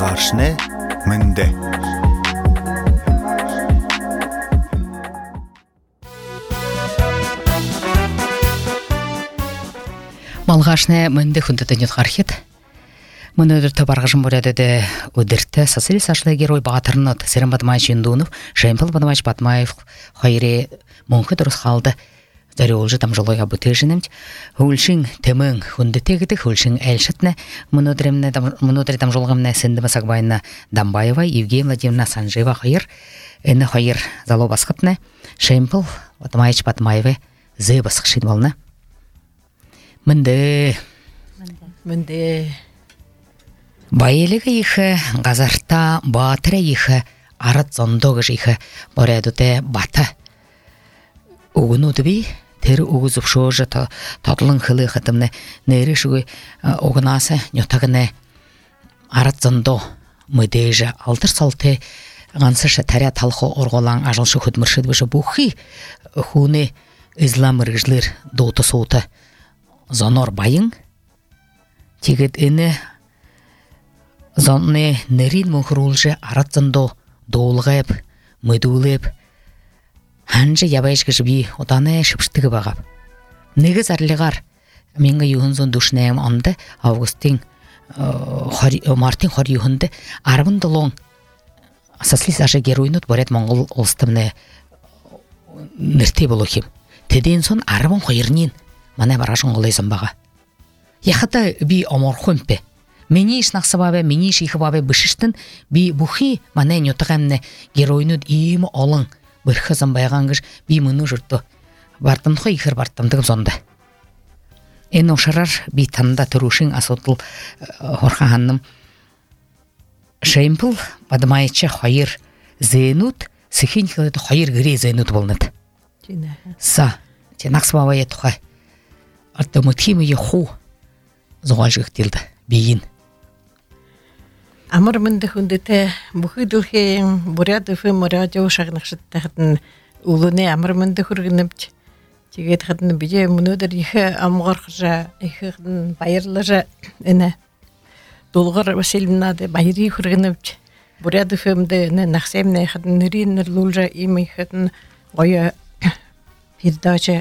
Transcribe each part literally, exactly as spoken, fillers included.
Малғашны мінді. Малғашны мінді хүнді дүниет қархет. Мұны өдірті барғышын бөрәді өдірті социалист ашлы герой бағатырынат Серім Батмайч Юндунов, Шаймпыл Батмайч Батмаев, Хайре мұңқы дұрыс қалды. Дәрі олжы тамжылыға бұтыжынымд. Хөлшін тәмін хүнді тегіді, хөлшін әлшітні. Мұны өдірі тамжылығымны сінді Масақбайына Дамбаева, Евгений Владимировна Санжева Хайр, әні Хайр зало басқытны, Шаймпыл Батмайч Батмаевы зы басқышын болны. Мінді. Мінді. Байелігі ехі, ғазарта батыры ехі, арат зондоғы жехі, борәдуді баты. Оғын өдібей, тәрі оғызып шоғжы татлың қылы қытымны, нәрі шүгі оғынасы нетағыны арат зондо мүдейжі алтыр салты ғансышы тәрі талқы орғолан ажылшы хүдміршіді біші бұқи хуны ізлам үргіжлер доты соуты зонор байың, тегет іні Зонны нерин мұхырулжы араттындо доулғайып, мүдулеп, ханжы ябайшғы жібі отаны шыпштығы бағап. Негіз әрліғар, менгі юхынзон душнайым анды, Августин, Мартин хор юхынды, арбын долон, сослис ашы героинут борет моңғыл олстымны нірте болуқим. Теден сон арбын қойырнин, мана барашын олайзын баға. Яқыта би омор хүмпе. Мені ішнақсы бабы, мені ішіхі бабы бұшыштын, би бұхи мана нетіғамны героинуд иемі олың бірхі зымбайғангыш би мұны жүрді. Бартымдығы ихір бартымдығым сонды. Эн ошарар би танда тұрушың асотыл хорхағанным. Шаймпыл бадымайчы хайыр зейнуд, сихин хилады хайыр гірей зейнуд болнады. Са, нақсы бабы етуға. Арты мұтхимы еху зоғал жықтелді. Бейін. Амар мінді хүндеті бұхыдылхейін бұрядыфы мұрадио шағынықшыттағыдың ұлыны амар мінді хүргінімді. Тегет қыдың біде мұнудыр ехі амғар қыжа, ехі қыдың байырлыжа әні долғыр Васильевнады байыры хүргінімді. Бұрядыфымды нақсаймны қыдың нұрин нүрлулжа емі қыдың ғойы передача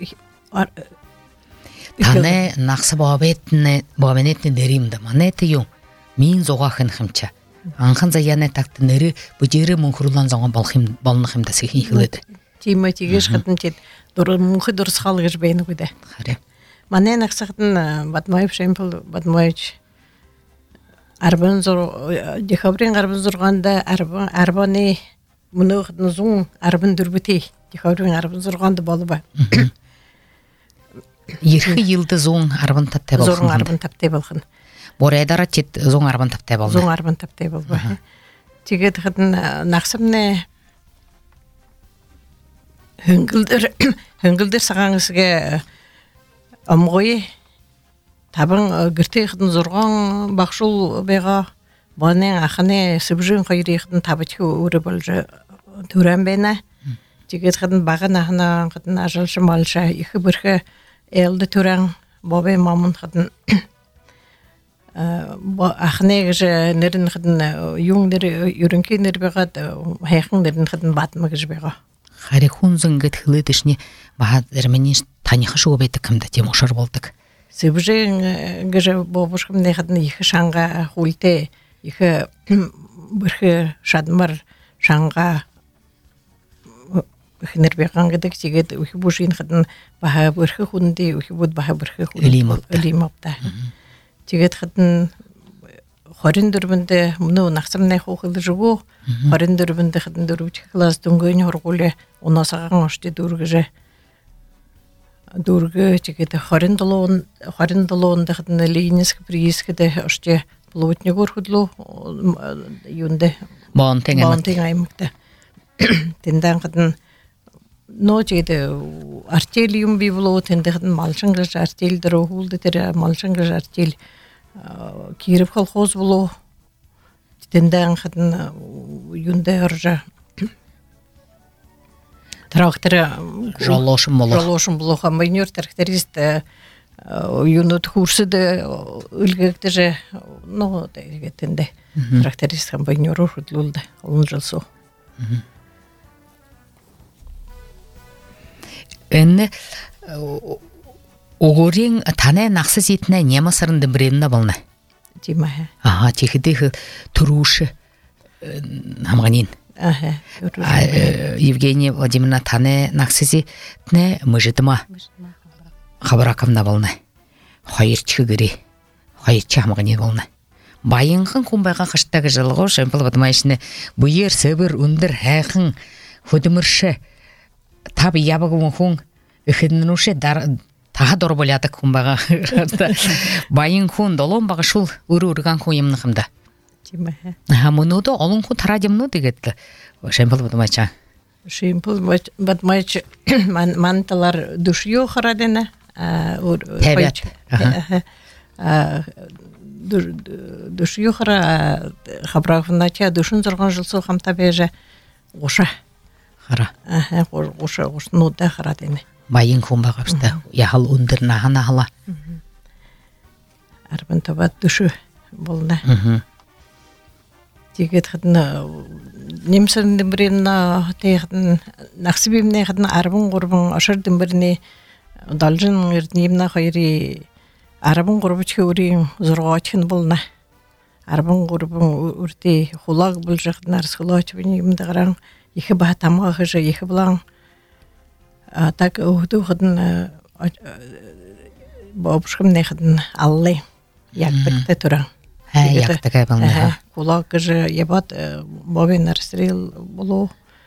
Таны нақсы бабетіні, бабенетіні дәримді. Манеті ең, мен зоға қынқымча. Анқын заяны тақты нәрі бүдері мұңқырулан заңға балынықымда сехін хиледі. Тима тегеш қытын тет, мұңқы дұрыс қалғыш бәйіні көді. Қаре. Мане нақсы қытын Батмаев Шаймпыл, Батмаевич арбан зор, декабрин арбан зорғанда арбаны мұны қытын зұң арбан дүрбітей. Декабрин арбан зорғанды балы ба. Ерхі елді зоң арбын таптай болғын. Зоң арбын таптай болғын. Борайдара тет зоң арбын таптай болғын. Зоң арбын таптай болғын. Тегет қыдын нақсымны хүнгілдір сағаңызға омғойы табын гіртей қыдын зорған бақшыл бейға бұның ақыны сүбжін қойыры қыдын табытығы өрі болжы түрен бейна. Тегет қыдын бағын ақына қыдын ажалшы малша екі біргі Элді түрәң бабай мамын қыдын ақыны ғыжы нерін қыдын юң нері үрінке нері беғад хайқын нерін қыдын батымы ғыжы беға. Хари хунзын ғыт хылы дышыне баға дәрменен таниқы шуы бәйті кімді тем ұшар болдық. Сөбіжі ғыжы бобышқымды қыдын екі шаңға хулте, екі бірхі шадмар шаңға Хнер беған гыдык тегет ухи бушин хатын баха бырхы хунди ухи буд баха бырхы хунди элимапта. Тегет хатын хорин дөрбүндө муну нақсымнай хохылы жугу хорин дөрбүндө хатын дөрүч класс дүнгөйн хоргуле унасаган ошти дүргүжө дүргө тегет хорин долон хорин долонда хатын Ленинск приискеде ошти плотник урхудлу юнде баантең аймакта. Тендан хатын Но жеде артелиум би болот энде малшынгыш артел дөрөһүлдө тер малшынгыш артел кирип колхоз боло тенден хатын юнде оржа трактор жолошым боло жолошым боло хамайнер тракторист юнут курсы да үлгекте же ну тенде тракторист комбайнеру хутлулды он жыл со. Энне огорин тане нақсы зетіне немасырынды біреніне болна. Дима. Ага, тихидих туруши хамганин. Ага. Евгения Владимировна тане нақсы зетіне мұжытыма хабараkamda болна. Хайырчы гири. Хайырчы хамганин болна. Байынғын құмбайға қыштағы жылғы шампыл бадымайшыны бұйыр, сөбір, үндір, әқын, хөдімірші, табы ябығын құң, үхідінуші таға дор болядық құмбайға. Байын құн долон бағы шул үрі-үріған құн емніқымда. Мұнуды олың құн тарадемну дегетті шампыл бадымайча. Шампыл бадымайчы манталар дүшіо қырадына. Тәбет. Душ юхара хабрахнача душун зоргон жылсо хамта беже оша хара аха оша ошну да хара дене байын кумбагапста яхал ундыр нахана хала арбан табат душу болна тигет хатна немсен дембрена техн нахсибимне хатна арбан гурбан ашар дембрне далжын эрднимна хайри Арабын ғұрбычы өрейін зұрғачын болна. Арабын ғұрбын өрдей құлақ бұл жақын арыс құлағачы біне емді ғараң. Ехі баға тамағы жа, ехі бұлаң. Так ұғыды ғыдын бауышқым не ғыдын аллай. Яқтықты тұраң. Яқтыға болна. Құлақ жа ебат бауын арысырел болу.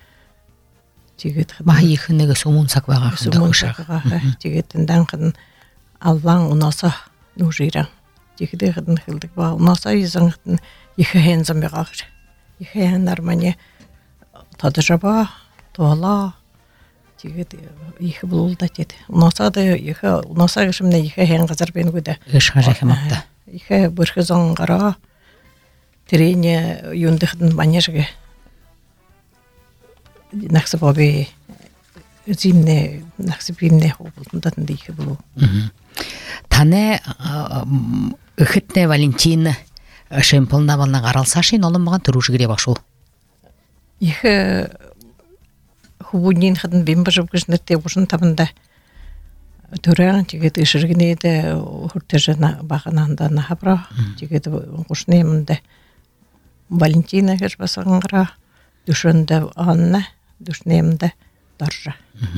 Ба ехі неге сомун сақбаға қында ұшақ. Тегеттінден ғыдын Аллаң унаса нужира. Тихде хадын хилдик ба унаса изаңтын ихен замбегагыр. Ихен армане тадыжаба тола. Тигет их булда тет. Унаса да их унаса гышымна ихен газар бен гыда. Ишхажа хаматта. Ихе бирхизан гара. Трене юндыхдын банежге. Нахсабаби зимне нахсабимне болтундан дихе булу. Тане үхітне Валентина шемпылна бална қаралсашын олым маған тұрушы кере бақшыл. Ехі хубунин қадын бен бажып күшінетте ұшын табында түрәң тегет үшіргінейді үртежі бағананда нахабра тегет ұшынемінде Валентина кеш басаңғыра дүшінді анна дүшінемінде даржа.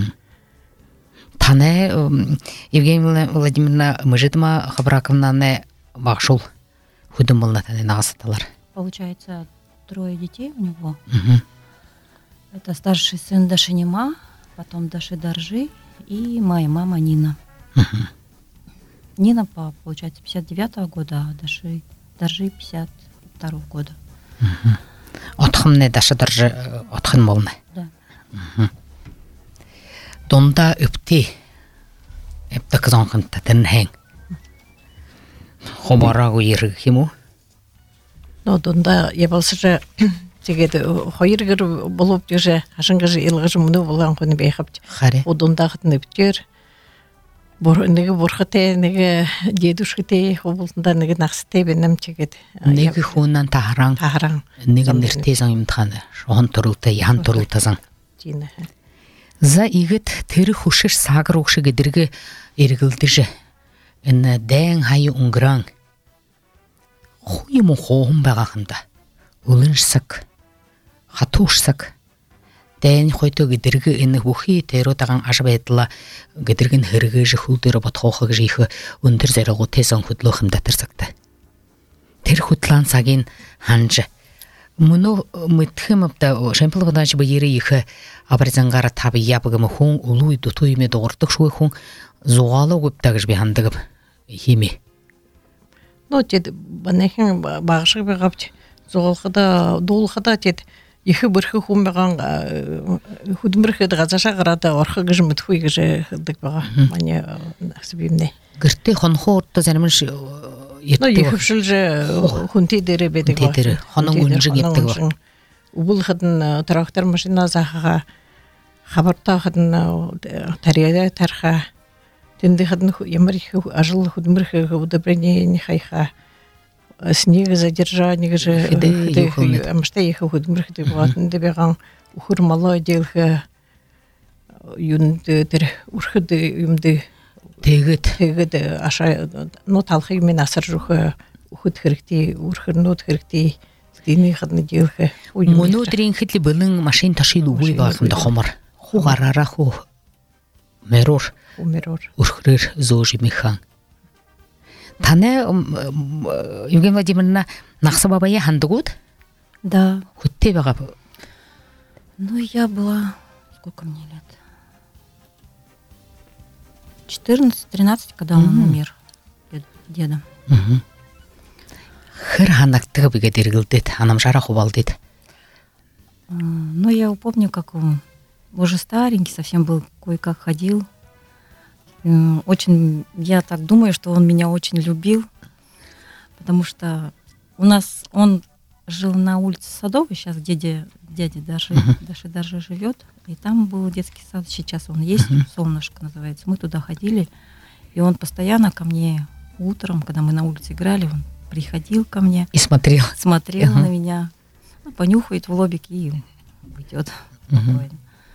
Тане Евгения Владимировна Мыжитма Хабраковна бақшул худым болна тане нағасыталар. Получается, трое детей у него. Угу. Это старший сын Дашинима, потом Даши Даржи и моя мама Нина. Угу. Нина, получается, пятьдесят девятого года, а Даши Даржи пятьдесят второго года. Угу. Отхымне Даши Даржи отхын болна. Да. Угу. Донда үпті, үпті қызанқынта тінхең. Хобарағу ергі кему? Но донда ебалсы жа, тегеді, хайыргір болып деже, ашынғы жа елгі жа мұны болған көні бейхапты. Харе? О донда қытын үптер, неге бұрқыте, неге дедушқыте, о болтында неге нақсыте бенім тегеді. Неге хуынан тахараң? Тахараң. Неге нертезің имтханы? Шоғын тұрылты, ян тұрылтазың? Жина. За игет тері хушиш сағыр оқшы кедіргі ергілдіжі. Әні дәң хайы ұңғыраң. Хойымы хоғым бағағында. Улыншсық. Хатушсық. Дән хойты кедіргі әні хухи тәйро таған ажып әйтіла кедіргін хіргі жі хулдыры батқоқы жихы үндір зәріғу тезон худлы қымда тұрсықты. Тер хутлан сағын ханжы. Мұны мүтхіміпті шампыл бұданшы бұйыры ехі абарзанғара табы ябығымы хуң ұлуй дұтуйме доғыртық шуы хуң зоғалы көптағыш бейхандығым еме. Ну, тед, банахин бағышық бейғапты зоғалқыда, долқыда тед, ехі бірхі хуң бейған худымырхы ғазаша ғарада орқы ғыжы мүтхуй ғыжы ғыдық бейға. Мане ақсыбеймне. Гірті қонқы орта зәріміш Ну, ехіпшіл же хунти дері бедік бар. Дедері, ханың өнжі кептігі бар. Убыл қыдын трактор машина захаға, хабарта қыдын тарияда тарха, тенді қыдын емір ажыл худымырхы удобрение нехайха, снега задержание же амшта ехал худмыр хды болатын деп яган ухурмалы делхе юндер урхды юмды Тэгет. тэгет аша ну талхыг мен асар жухе ухуд хэрэгтэй урхэрнууд хэрэгтэй дины хадны делхе Өнөөдрийн хэдли бэлэн машин ташил үгүй байханд хомор хугараараа ху мерор умерор урхрэр зөөж михан. Таны Евгения Владимировна нахса бабая хандгууд? Да. Хүттэй байгаа. Ну, я была... Сколько мне лет? четырнадцать-тринадцать, когда он умер. Деда. Хэр ханагддаг бигээд эргэлдээд анамшаараа хувалдээд. Ну, я помню, как он уже старенький совсем был, кое-как ходил. Очень, я так думаю, что он меня очень любил, потому что у нас, он жил на улице Садовой, сейчас дядя, дядя Даши, uh-huh. Даши Даши живет, и там был детский сад, сейчас он есть, uh-huh. Солнышко называется. Мы туда ходили, и он постоянно ко мне утром, когда мы на улице играли, он приходил ко мне. И смотрел. Смотрел uh-huh. на меня, ну, понюхает в лобик и уйдет. Uh-huh.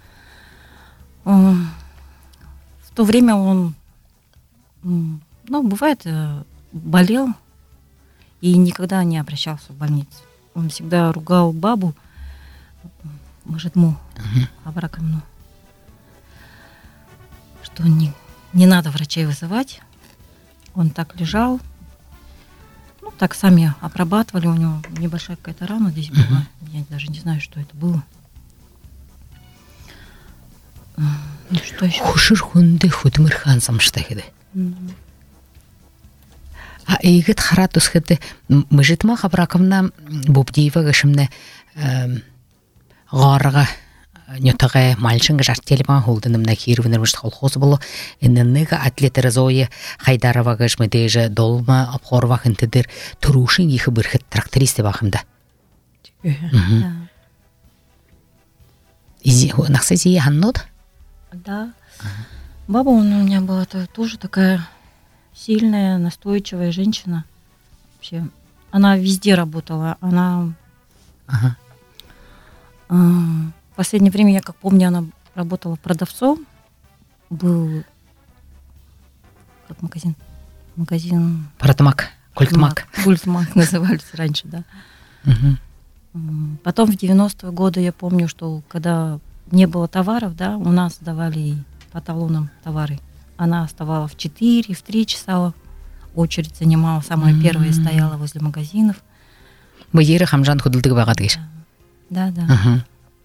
В то время он, ну, бывает, болел и никогда не обращался в больницу. Он всегда ругал бабу, мажетму, абракамну, что не, не надо врачей вызывать. Он так лежал, ну, так сами обрабатывали, у него небольшая какая-то рана здесь была, я даже не знаю, что это было. Ну, что еще? Хушыр хүнде хөдмөр хаан самштай хэдэ. А игет харат усхэдэ мыжитма хабракамна бубдиева гашымны гарга нютага мальчинга жартелима холдынымна хирвенермыш колхоз болу эннега атлетер зоя хайдарова гашмедеже долма апхорва хынтыдыр турушин ихы бирхет трактористе бахымда. Изи нахсази ханнод? Да. Ага. Баба у меня была тоже такая сильная, настойчивая женщина. Вообще, она везде работала. Она ага. э, в последнее время, я как помню, она работала продавцом. Был как магазин. Магазин. Паратмак. Культмак. Культмак назывались раньше, да. Угу. Потом в девяностые годы я помню, что когда не было товаров, да, у нас давали по талонам товары. Она вставала в четыре, в три часа, очередь занимала, самая mm-hmm. первая стояла возле магазинов. Быйры хамжан худылдыгы багат геш. Да, да.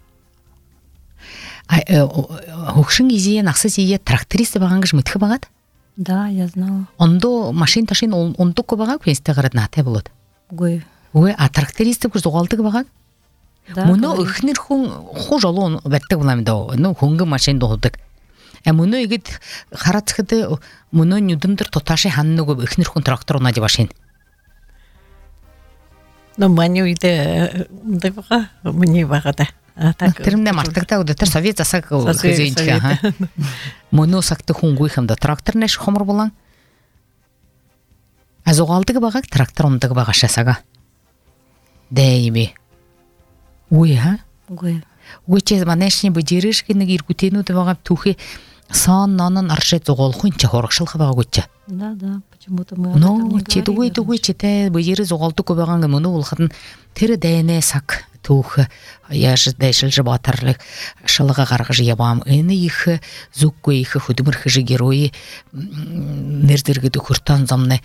А хукшин изе нахсыз ие трактористы баган геш мытхы багат? Да, я знала. Ондо машин ташин ондо ко багат квесте гарат нате болот. Гой. Гой, а трактористы геш зогалдыгы багат? Муно ихнэр хүн хуу жолоо баттаг булам доо. Ну хөнгө машин дуудаг. А муно игет харацхад муно нүдэндэр туташи ханныг ихнэр хүн трактор унаад башин. Но мань үйдэ дага миний багада. Тэрнэ мартагтаа өдөр совет засаг хэзээ ха. Муно сагт хөнгөө хэмдэ трактор нэш хомор булан. Азогалдаг багаг трактор ундаг багашасага. Дэйми. Уй ха? Уй. Уй че манешни бежириш нэг иргүтэнүүд байгаа түүхий сон нонон аршээ зугаалхын ч хорогшилх байгаа гүч. Да, да, почему-то мы об этом не говорили. Но чи дүгүй дүгүй чи тэ бежирэ зугаалдаг байгаа юм уу болоход тэр дайнэ саг түүх яаш дэшилж батарлаг шалга гаргаж явам энэ их зүггүй их хөдмөр хэж герой нэрдэргэд хуртан замны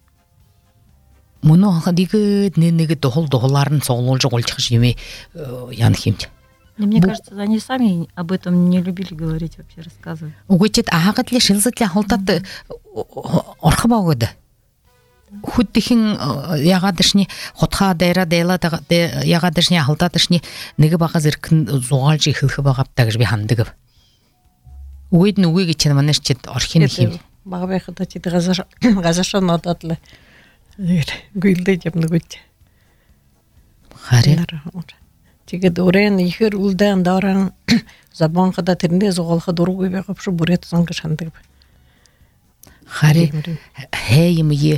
Муно хадигэд нэг дохол дохолаар нь цоглуулж гулчих юм ян химч. Мне кажется, они сами об этом не любили говорить, вообще рассказывать. Угчит аагаад ли шилзэтлээ холдод орох боогод. Хүддхийн ягаадшны хотхаа дайра дайла ягаадшны халдаадшны нэг бага зэрэг зугаалж ихэлх байгаптаа гэж би ханддаг. Уйд нүгийг чинь манайч чид орхин хим. Бага байхад чи газар газаршаа нотадлаа. Гүйлдэж явнагуйт. Хари. Тэгээд өрэн ихэр үлдэн даран забанхада тэрнээ зугаалхад ургүй байгаав шүү бүрээд сонгож хандаг. Хари хэй юм ие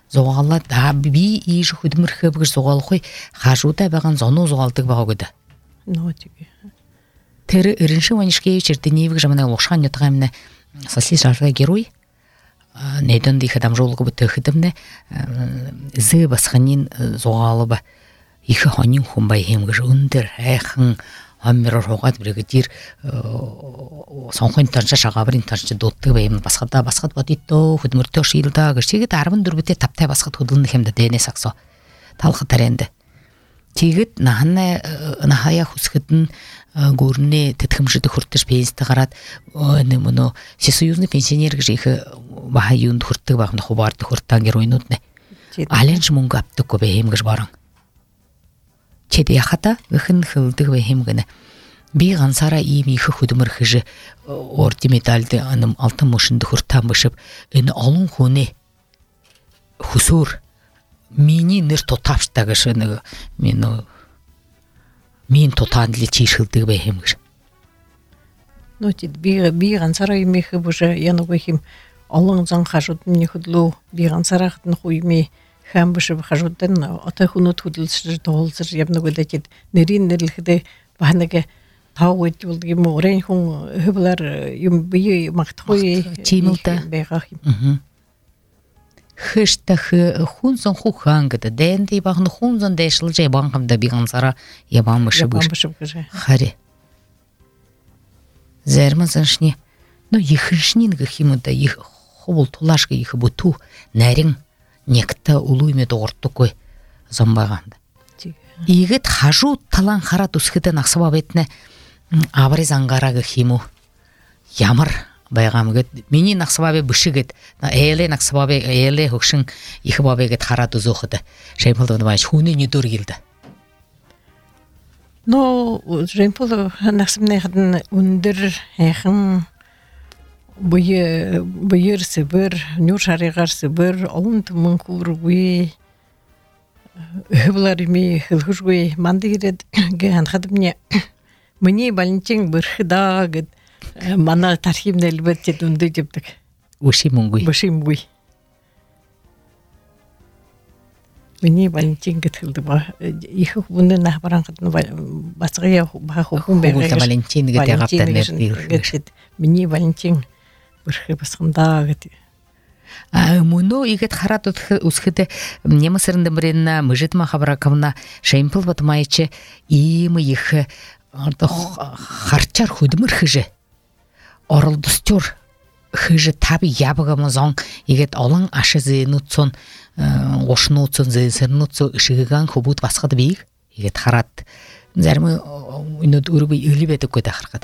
зоғала да би ижи хүдмір хөбгір зоғал қой хажуда баған зону зоғалтыг баға көді. Ну, тиге. Тері Иринши Ванишкевич Иртенеевик жамана лошан ятғамна сосли жарға герой. Нейден дейх адам жолғы бұты хыдымны зы басқанин зоғалы ба ихы ханин хумбай хемгіж үндір әйхін Аммирор хоғат бригадир сонхойн танша шағабырин танша дотты бәйім басқада басқад бадитто хүдмірті шиылда гіршегет арбын дүрбіте таптай басқад хүдылны хемді дәйне сақсо талқы таренді. Тегет наханна нахая хусхытын көріне тәтхімжіді хүрттіш пейінсті қарат мұны сесоюзны пенсионергі жейхі баха юнды хүртті бағымда хубарды хүрттан геройын өтіне. Ален жымынғы апты көбе хемгіж барың. Чеде яхата гыхын хылдык вехимгene би гансара ими хы худмыр хыжы орти медальды аным алтын мушынды хуртан бышып эни алын хуне хусур мини ныр тотапштагы шыны мен мен тотанли чишылдык вехимгыш. Ну тит би би гансара ими хы бужа яны вехим алын зан хажут мне худлу би гансара хтын хуйми Хам бышып хажуттан ата хунут худылсыр толсыр ябны гөлдәкет нерин нерлихде баһанага тауыт булды морен хун хөбләр юм бие мактхой чимылта бегахим. Хышта хы хунзон хухангда дэнди багны хунзон дэшил жай банкамда бигансара ябан бышып харе. Зермазаншни ну ихшнин гхимуда их хобул тулашка их буту нарин некті улуйме доғыртты кой зомбағанды. Игет хажу талан харат усхыдан ақсыба бетіне абыры заңғарағы химу ямар байғамыгет. Мені нақсыба бе бүшігет, әйле нақсыба бе әйле хөкшін иқы бабегет харат ұзуқыды. Жайпылдығыны байш, хуны недор келді. Но жайпылды нақсымны қадын үндір әйхін Бые быйыр сыбыр, нюр шаригар сыбыр, олын тумын кургуй, хыблар ими хылхушгуй, манды гирет, гэн хадым мне, мне Валентин бырхыда, гэд, мана тархимна элбетте дүнды дептік. Ушимунгуй. Ушимунгуй. Мне Валентин гэд хылды ба, ихы хубунды нах баран қадын басығыя ба хубун бәғайгіш. Валентин гэд яғаптан нердейгіш. Мне Валентин бұрхы басқында гэд. Муно игет харат усхыды немысырынды біренна мұжытма хабаракамна шайымпыл батымайчы имы ихы харчар худымыр хыжы. Орылдыстыр хыжы таби ябығымы зоң игет олың ашы зейнутсон ошнутсон зейсірнутсон үшігіған хубут басқады бейік. Игет харат зәрмі үйнуд үрбі үлі беті көді қарқады.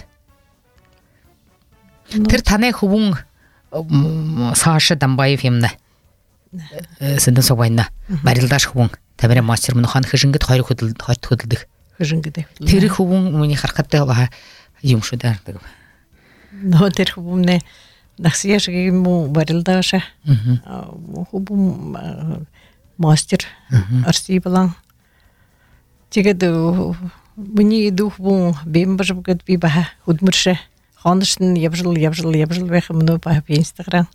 Тір таны хубун Саша Дамбаев емді. Сынды собайына. Барилдаш хубун. Табірі мастер мұны хан хыжынгет хайры хөділдік. Хыжынгеде. Тірі хубун мұны қарқатты олаға юмшудардығы. Но тір хубунне нақсия жығын мұ барилдаша. Хубун мастер арси балан. Тегеді мұны еду хубун бейм бажып көт бей баха худмыршы. Ханышын ябжыл, ябжыл, ябжыл бәхі мұны бағы пейінстіғыран.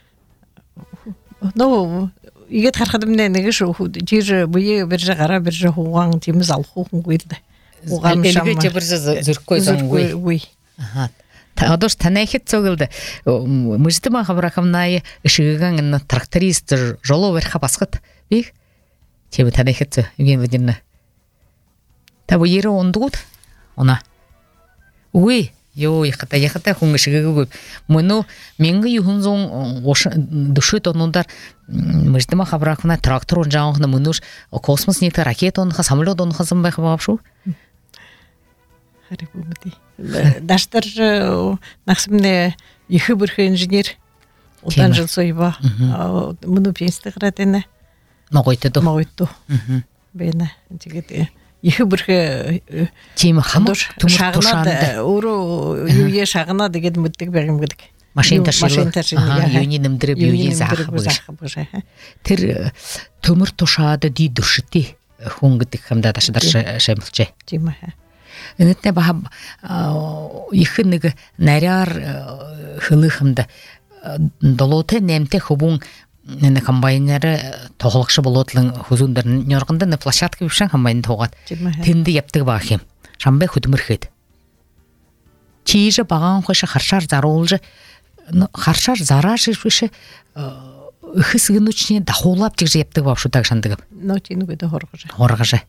Ну, егет қарқадымда негі шу, жер бұйы бір жа қара, бір жа хуған теміз ал хуғын көйді. Әліге бір жа зүркөй зоң көй. Адош танайхет соғылды. Мұжды маға бірақымнайы үшігіған тракторист жолу верха басқыт. Бейк? Тебе танайхет со, Евген Владимировна. Табы ері ондығыд? Она. Уй. Йо, яхата, яхата, хуңгышыгы көп. Мұны менгі юхынзон дұшы тонундар мұждыма қабырақына трактор он жаңғына мұныш космос неті ракет онға, самолет онға зымбай қабап шу? Харі бұмыды. Даштар нақсымны ехі бірхі инженер одан жыл сойба. Мұны пенсті қыратыны. Мағойты ду. Мағойты ду. Бәйна. Жігеті. Ихы бірхі темі хамыр түмір тұшанды. Уру юе шағына деген мүттік бәғім көдік. Машин таршылы. Юни німдіріп, юни зақы бұғыш. Тір түмір тұшады дей дүшіті хуңгытық хамда ташыдар шәмілче. Темі. Үнітіне баға ихы нүгі нәряр хылы хамда долоты нәмте хубун Нене комбайнеры тоғылықшы болуытлың хузундарын нёрғында не площадка бішін комбайн тоғат. Тінді ептігі бақым. Шамбай хүдімір хет. Чейжі баған қойшы қаршар зары олжы. Қаршар зара жыршышы үхісігін үчіне дақулап тегжі ептігі бап шутақ шандығып. Но тені көді хорғыжы. Хорғыжы.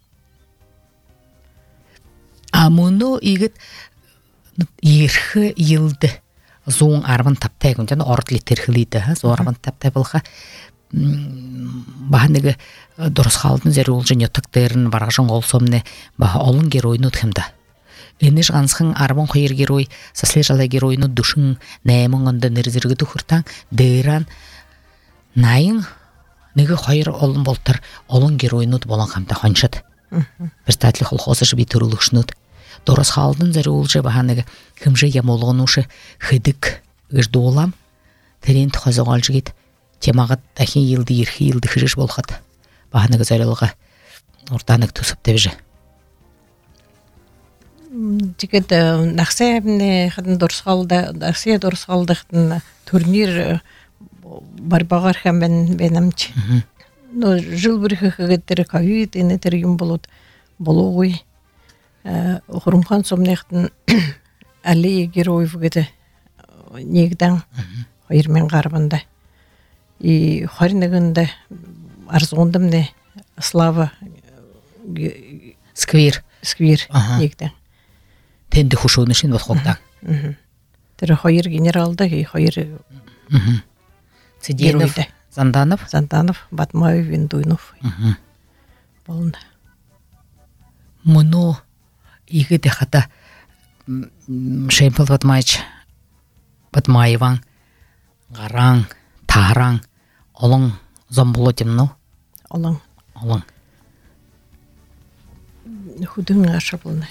А мұны егіт ерхі елді зоң арбын таптай күн жаны орд литерхилиді, зоң арбын таптай болға бағанығы дұрыс қалдың зәрі ол және тұқтырын барғажын олсомны баға олың геройны ұтқымда. Энеш ғансқын арбын қойыр герой, сасле жала геройны дұшын нәймін ғынды нірзіргі тұқыртан дайран найын неге қойыр олың болтыр олың геройны ұт болан қамда қаншыд. Бір тәтлі қолқосы жібей тұрылықшын ұт. Дорос халдын зәрі олжы бағанығы кімжі ямолғын ұшы хыдық үжді олам, тәрен тұқазы қалжы кет, темағыт әхен елді ерхи елді хыжыш болғад. Бағанығы зәрі олға ортанық тұсып дәбіжі. Жігіт нақсы әбіне қадын дорос қалды, нақсы дорос қалды қадын турнир барбағар қәмбен бәнімчі. Жыл бір қығыттері ковид, енетері ем болуд, болу ғой. Хұрымхан сомнеқтін әлі героев геді негден қойырмен қарбында. И қойырнығында арзуындымды слава сквер сквер негден. Тенді хұшуыны шын бұд қоқтан. Тірі қойыр генералды, қойыр Циденов, Занданов, Занданов, Батмаев, Виндуйнов болында. Мұны игі де қата Шемпіл Батмайч, Батмаеван, Ғараң, Тараң, олың зомбылы демну? Олың. Олың. Худың ашы болны.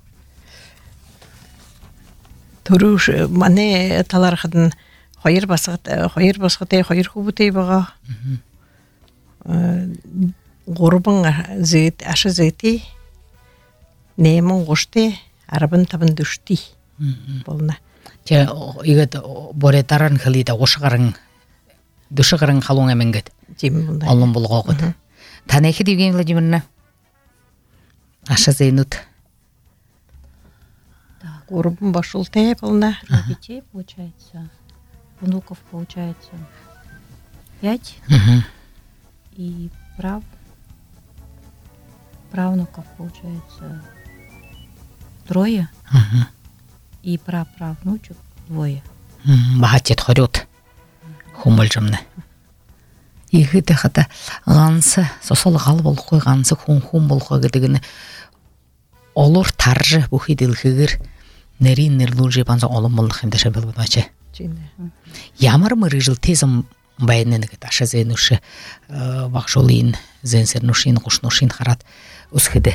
Тұруш, мане талар қадын қойыр басқытай, қойыр басқытай, қойыр құбытай баға. Ғұрбың ашы зеті, Неймін ғошты, арабын табын дүшті болна. Че, игет боретаран хылида ғошығарың, дүшіғарың қалуң әмінгет. Олын бұл ғоғыд. Танайхи девген Владимирна? Аша Зейнут. Ғұрбын башылтай болна. Детей, получается, внуков, получается, пять. И прав, правнуков, получается, трое, uh-huh. и праправнучек двое. Бағатет хорет, хумыл жымны. Игі де қата ғансы, сосал ғал бол қой, ғансы хун-хун бол қой кедігіні. Олар таржы бұхи ділгігір, нәрін нәрлул жепанса олым болдық емді шабел бұдмачы. Ямар мұры жыл тезім байынын кет аша зейнуші бақшолын, зейнсернушин, құшнушин қарат ұсқыды.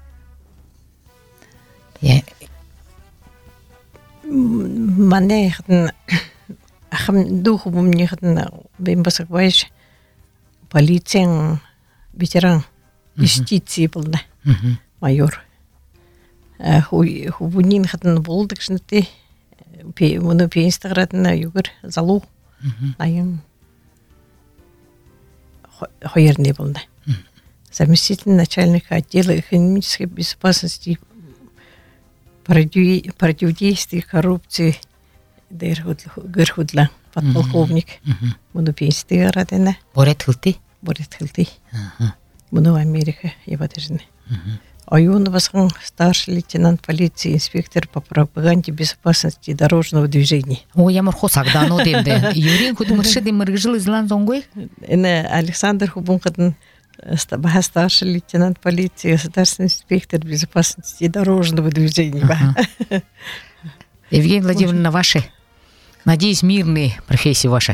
Мане қытын ақым дұхы бұмне қытын бейм басық байш полицияң ветеран юстиции болды майор. Хубунин қытын болдық шынытты мұны пейінсті қыратына югір залу айын хойерне болды. Заместитель начальника отдела экономической безопасности противодействия коррупции Гырхудла, подполковник. Мұны пейінсті қыратына. Борет хылты? Борет хылты. Мұны Америка ебатырыны. Аюны басқан старший лейтенант полиции, инспектор по пропаганде безопасности дорожного движения. О, я морхо сагдану демде. Юрин худмыршы демір жыл излан зонгой? Эне Александр Хубунқатын Стаба старший лейтенант полиции, государственный инспектор безопасности дорожного движения. Ага. Евгения Владимировна, ваши, надеюсь, мирные профессии ваши.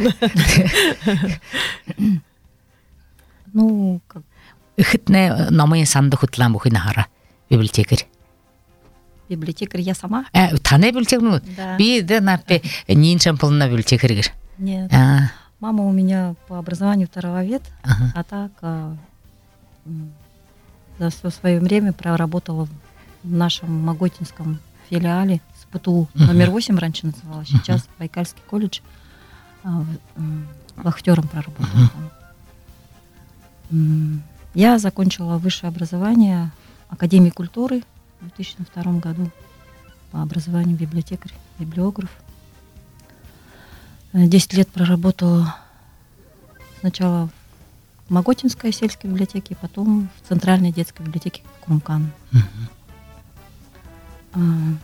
Ну, как... Ихытне намайын санды хутлан бұхы нахара, библиотекарь. Библиотекарь я сама? Э, таны библиотекарь? Да. Биді напе ниншан пылына библиотекарь. Нет. А. Мама у меня по образованию второвед, ага. а так а, за все свое время проработала в нашем Моготинском филиале СПТУ. Uh-huh. Номер восемь раньше называлась, сейчас uh-huh. Байкальский колледж. вахтером проработала там. М, Я закончила высшее образование Академии культуры в две тысячи втором году по образованию библиотекарь, библиограф. Э, Десять лет проработала сначала в Моготинской сельской библиотеке, потом в Центральной детской библиотеке Крумкан. А,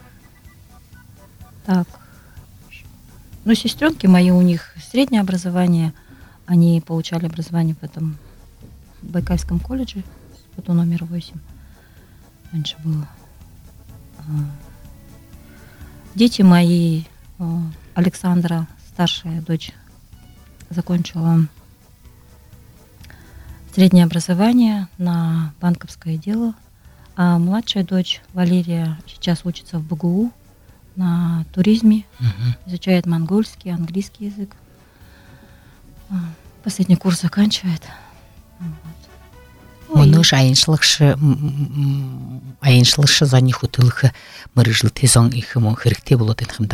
Так. Ну, сестренки мои, у них среднее образование. Они получали образование в этом Байкальском колледже, вот номер восемь. Раньше было. А, Дети мои, а, Александра, старшая дочь, закончила среднее образование на банковское дело, а младшая дочь Валерия сейчас учится в БГУ на туризме, изучает монгольский, английский язык. А, Последний курс заканчивает. Вот. Мұны айыншылықшы айыншылықшы зани хутылықы мұрыжыл тезон иқы мұн хірікте болады енхімді.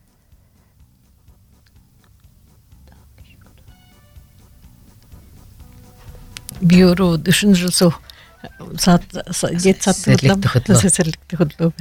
Бюро дышын жылсу дет Сәрлікті құтлы. сәрлікті құтлы.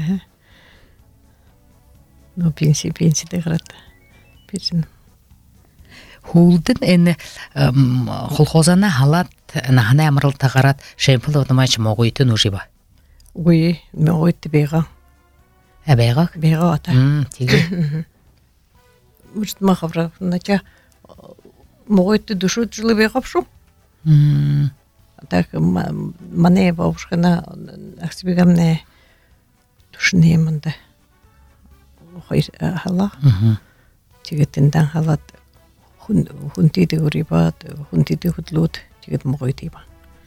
Ну, пенсия, пенсия деград. Пенсия. Хулдын әні құлқозана халат нахана әміріл тағарат шәймпіл одымайчы моғуйтын ұжи ба. Ой, мен ойты бейға. Әбәйғақ? Бейға ата. Теге. Может, махавра, нача ойты душу жылы бейғап шу. Так, мане бабушкана ақсыбегамне душыне мында. Хой хала. Тегеттенден халат хунтиді үрибат, хунтиді худлут, тегет мұғойды ба.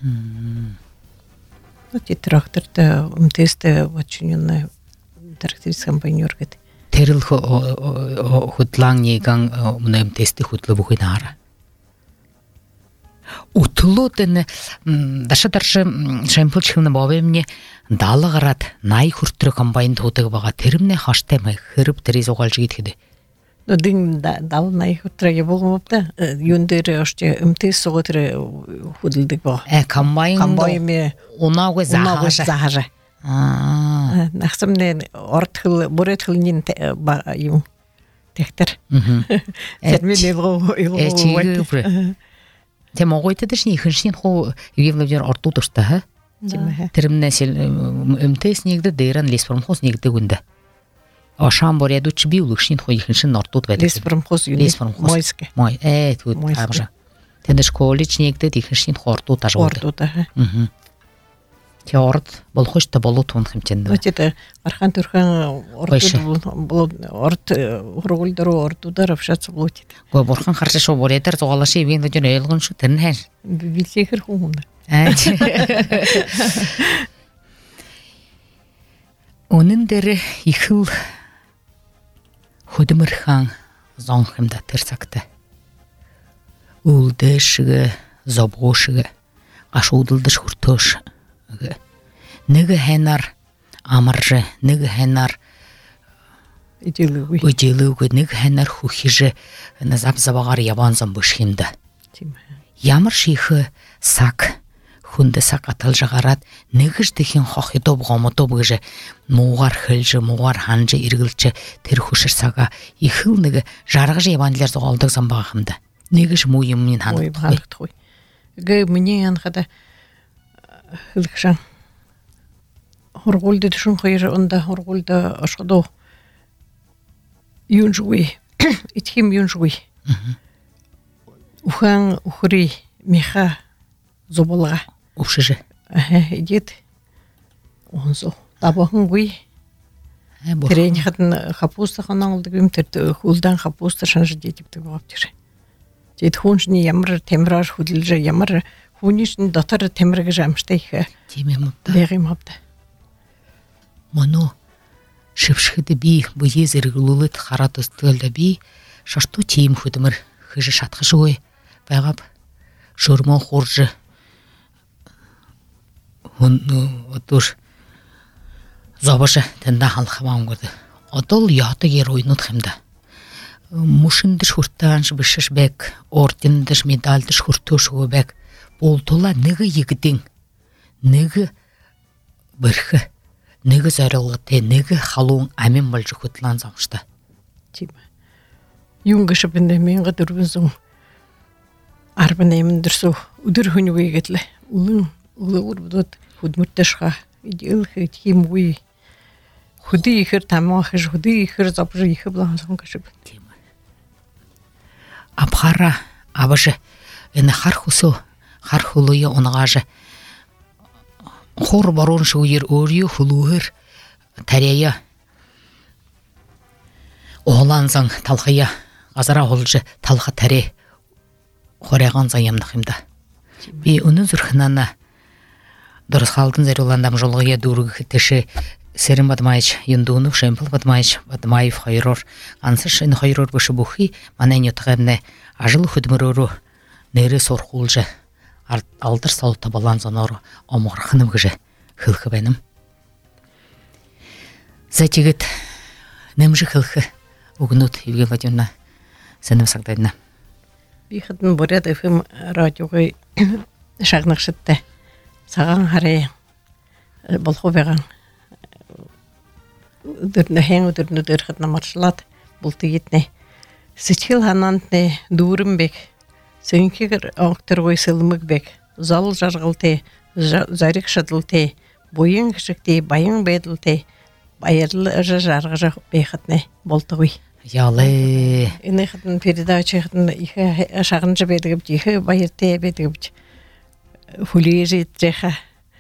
Те тракторда умтесте вачинённая тракторист комбайнер гет. Терил худлаң неган мұны умтесті худлы бұғын ара. Утылу дені даша-даршы шәмпіл чығыны бабы мне далы ғарат най хүрттірі комбайн тұғытығы баға терімне хаштаймай хырып терез оғал жігет кеді. Но дин дал най хүрттірі ебоғым опта, юндері өште умтес соғытыры худылдық ба. Ә, комбайн Комбайме онауғы захажа. захажа. Нақсымне орт хыл, бұрет хылнен юм тектір. Сәрмен елғу Әчегі Те моғойты дәшін екіншінен қол Евгений арту тұшты, ха? Тірімне сел өмтес негді дейран леспромхоз негді гүнді. Ашам бар яду чби улықшын қой екіншін арту тұвайды. Леспромхоз юнит мойске. Мой, ә, түд, абжа. Тендіш колледж негді екіншінен қой арту тажы болды. Арту та, ха? Те орд, бұл қошты болу туын қымтенді. Вот это Архан Турхан орт хургулдыру ортудар общаться блотит. Гой борхан қаршы шо бар едір тоғалашы Евгений Владимир елғын шу тірін әр. Билсехер хумда. Оның дәрі иқыл Худымыр хан зоңқымда тірсақты. Улды шығы, забғы шығы, ашудылды шүртөш. Нығы хәнар амаржы, нығы хәнар өделугі, нығы хәнар хухижы назап-забағар ябанзан бұшхимді. Ямыр шейхі сак, хунды сак атал жағарат, нығыш дехен хохи топ ғамы топ ғыжы, мұғар хылжы, мұғар ханжы, иргілчі тірхушыр саға, ихыл нығы жарғыжы ябандылар зоғалдық замбағымды. Нығыш мұйыммен ханықтық қой. Гай мне анхада хылқшан. Хоргулды düşün қойыры, онда хоргулды ашқыду юнжуи, итхим юнжуи. Ухан ухри меха зоболға. Ушыжы. Идет. Онзо. Табахын гуи. Терен хатын хапуста ханан олды гүм терді хулдан хапуста шанжы детіпті ғаптыры. Дед хуншыны ямыр темраж худылжы ямыр хунишын датары темрігі жамштайхы. Теме мұпта. Беғи мұпта. Мұны шыпшыды би бұйе зіргіліліт қарат ұстылды би шашту тейім хүдімір хыжы шатқышы ой байғап жұрма қоржы отыр забышы тінда халқы бауын көрді. Отыл яты ер ойнут қымда. мушындыш хуртаанш бишш бек, ордендыш медальдыш хуртуш бек. Болтола нэгэ егдин, нэгэ бэрхэ, нэгэ зорилготэй, нэгэ халуун амин болж хөтлөн замштай. Тийм. Юнгаш бинэ мянга дөрвөн арбанаймын дэрсүү өдөр хүнүгэгэлээ. Улын улуур будод хөдмөртэшха идэлхэ химгүй. Хөдий ихэр тамаахш хөдий ихэр завж их блансан гэж. Тийм. Абхара абаш энэ хар хүсөө хар хөлөе унагааш хор баруун шүүер өөрийн хөлөөр таряя оолансан талхая газара холж талха тарэ хоряган заямнах юмда. Би өнөө зүрхнана дөрөс халдын зэрүүлэндам жолгоя дүүргэх тэшэ Сэрэн Бадмаич юндууну Шэмпэл Бадмаич Бадмаев хоёроор ансаш энэ хоёроор биш бүхий манай нютгаарнэ ажил хөдмөрөөрөө нэрээ сурхуулж алдар саута баланзаноор оморхным гэж хэлэх байна. Зэтигэт нэмжих хэлэх өгнөд Евгений Владимировна сэнэмсагдана. Би хатан Бурят эф эм радиогой шагнахшитте цагаан харэ болоховэган өдөрнө хэн өдөрнө дөрхөд намарчлаад бултигитне сэтгэл ханаантны дүүрэн бэг сэнхигэр онгторгой сэлмэг бэг зал жаргалтай зариг шадалтай буян гшигтэй баян байдалтай баярлал жаргаж бэхэтнэ болтогой. Ялээ. Энэ хатан передачаахтан их шагнаж байдаг их баяртай байдаг хүлээж ирэха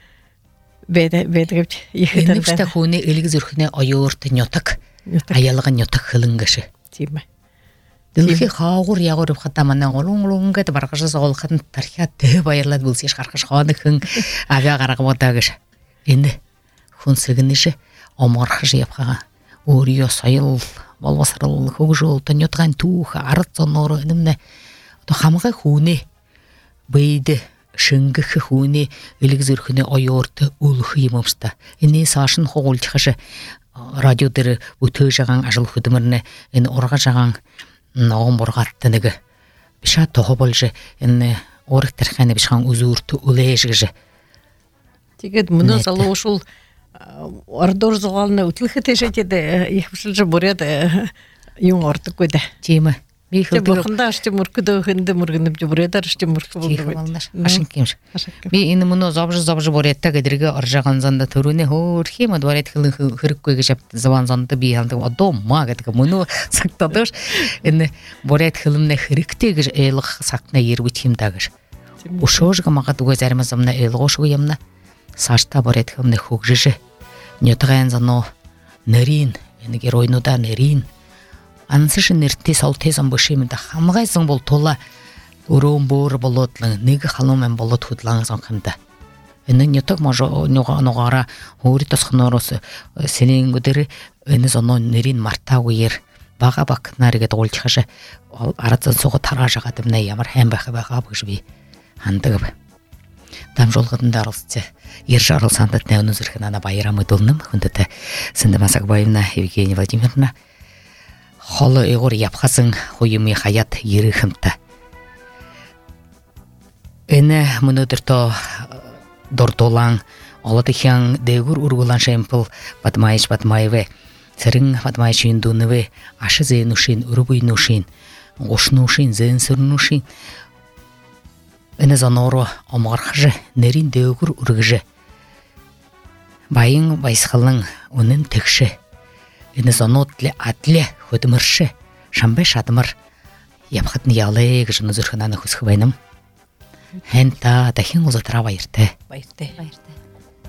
бэдэ бэдэ их энэ биштэй хүний элэг зүрхнээ оёорт нютаг аялга нютаг хөлөнгөш. Тийм ээ. Дэлхий хаагур ягур хата манай голон гэд баргашаас олохын тархиа тэ баярлаад бүлсэж гаргаж хоонохын авиа гаргамуудаа гэж. Энэ хүн сэгнэш оморхш явхаа өөрийн соёл боловсрал хөгжүүл тонётган түүх ард зоноор нэмнэ одоо хамгай хүнээ бэйд шингэх хүний элэг зүрхний оёорт өлөх юм юмста. Энэс аашин хугуулжхаш радио дээр өтөөж байгаа ажил хөдөлмөрнө энэ ургаж байгаа ноон бургаттай нэг биша тохоболж энэ ураг тархины бишхан үзүүрт үлээж гэж. Тэгээд мөнөө залуушул ордор зоолны өтлөхөд тэшэтэд их бишэлж бүрээд юм ордоггүй да. Тийм ээ. Би хөлбөрхөндөө ашти мөркөдөө хөндө мөргөнөж бүрээд ашти мөркө болдог. Ашин кимш. Би энэ мөнөө зовж зовж бүрээдтэй гэдэргээ орж байгаа занда төрөний хөөрх юм бүрээд хэрэггүй гэж заван занда би хандаг одоо маа гэдэг мөнөө цагтадаш энэ бүрээд хөлмнө хэрэгтэй гэж ойлгох сакна эргүүт юм даа гэж. Ушоожг магадгүй зарим замна ойлгоошгүй юмна. Сашта бүрээд хөлмнө хөгжиж нютган зано нэрийн энэ геройнуудаа нэрийн ансаш нэртэй солтейсан бошимда хамгайсан бол тула өрөөн бөөр болоод нэг халуун болоод хөдлөн сонхомда. Энэ нютаг можо ногоора хөөрит тосхноороос сэнийн өдөр энэ зоно нэрийн мартаагүйэр бага бак нарыг дуулчихаш аразан суга тарааж байгаа дэмнэ ямар хайм байх байгаа гэж би хандаг. Дамжуулгаданд оролцсон. Ерш оролцоонд өнөө зүрх нана баяраа мэдүүлнэм хүндэт Сэндэмасаг Баяна Евгений Владимировна холо эгор явхасан хуйми хаят ирэхэмтэй. Энэ мөнөдөртөө дордолан олодхян дээгүр ургулан шэмпл Бадмаич Бадмаевэ цэрэн Бадмаич юндунэвэ аш зэнүшин өрбүйнүшин гушнүшин зэнсэрнүшин энэ зоноро оморхж нэрийн дээгүр үргэж баян баясгалан үнэн тэгшэ энэ зоноодле адле хөдмөрш шамбэ шадмар явхад нь ялээ гэж өнөзөрх нана хөсөх байна. Хэнта дахин узатраа баяртай. Баяртай. Баяртай.